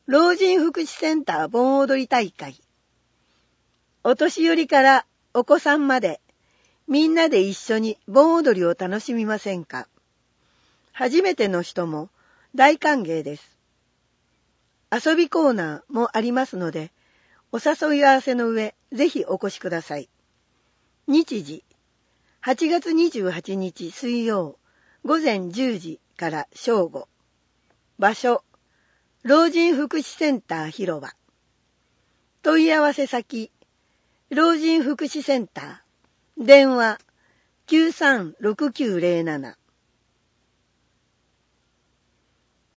老人福祉センター盆踊り大会。お年寄りからお子さんまで、みんなで一緒に盆踊りを楽しみませんか？初めての人も大歓迎です。遊びコーナーもありますので、お誘い合わせの上、ぜひお越しください。日時、8月28日水曜、午前10時から正午。場所、老人福祉センター広場。問い合わせ先、老人福祉センター。電話、936907